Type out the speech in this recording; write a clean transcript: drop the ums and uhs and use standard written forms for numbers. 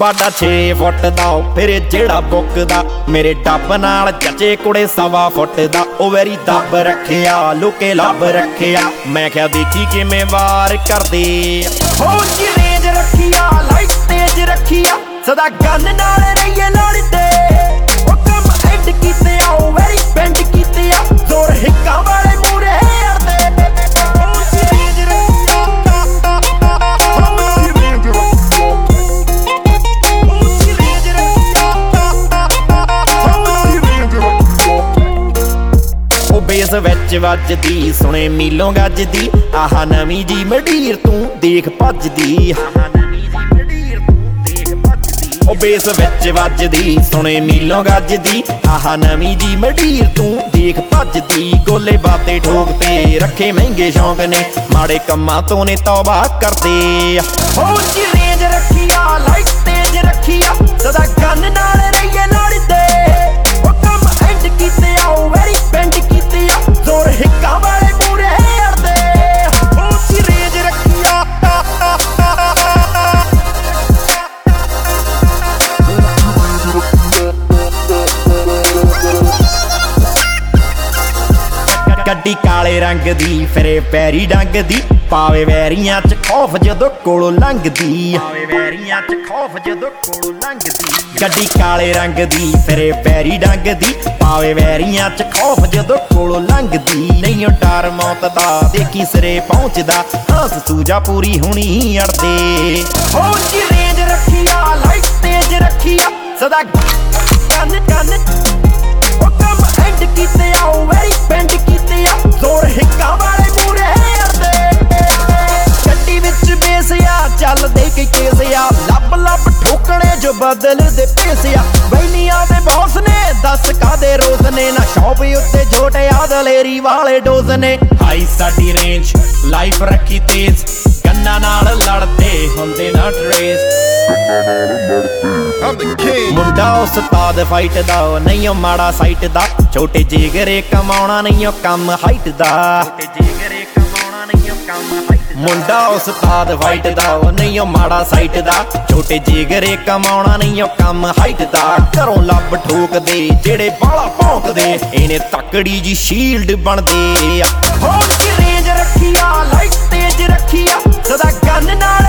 बाडा 6 foot दा फिर जेड़ा बुकदा मेरे डब नाल जचे कुड़े 1.25 फुट दा ओ वेरी दब रखिया लुके लब रखिया मैं क्या देखी किवें वार करदे हो जी रेंज रखिया लाइट तेज रखिया सदा गन नाल रहिए लड़दे ओ कम एंड कीते आओ वेरी पेंड कीते आ जोर हिक्का वाले मूरे अड़दे बेस विच वजदी सुने मीलों गजदी आहा नवी जी मडीर तू देख भजदी ओ बेस विच वजदी सुने मीलों गजदी आहा नवी जी मडीर तू देख भजदी गोले बाते ठोकते रखे महंगे शौक ने माड़े कम्मां तो ने तौबा करदे हो जी रेंज रखिया लाइट तेज रखिया सदा गन नाल रहिए लड़दे ओ कम एंड कीते आओ वेरी पेंड कीते आ जोर हिक्का वाले मूरे अड़दे हो जी रेंज रखिया गड्डी काले रंग दी फिरे पैरी डंग दी पावे वैरियां च खौफ जदों कोलों लंघदी गड्डी काले रंग दी फिरे पैरी डंग दी पावे वैरियां च खौफ जदों कोलों लंघदी नहीं डर मौत दा देखी सिरे पहुंचदा हंस सूजा पूरी हुणी अड़दे हो जी रेंज रखिया लाइट तेज रखिया सदा कन कन ओ कम एंड कीते आओ वेरी पेंड कीते आ जोर हिक्का वाले मूरे अड़दे गड्डी विच बेस आ चल दे के केस आ लब लब ठोकणे जो बदल दे पेस आ बैलियां दे बॉस ने 10 कादे रोज ने ना शॉप उत्ते झोटे आ दलेरी वाले डोज ने हाई साडी रेंज लाइफ रखी तेज गन्ना नाल लड़दे हुंदे ना ट्रेस मुंडा उस्ताद फाइट दा नहीं माड़ा साइट दा छोटे जिगरे कमाउणा नहीं कम हाइट दा मुंडा उस्ताद फाइट दा नहीं माड़ा साइट दा छोटे जिगरे कमाउणा नहीं कम हाइट दा घरों लब ठोक दे जेड़े बाला भौंकदे इने तकड़ी जी शील्ड बनदे हो जी रेंज रखिया लाइट तेज रखिया सदा गन नाल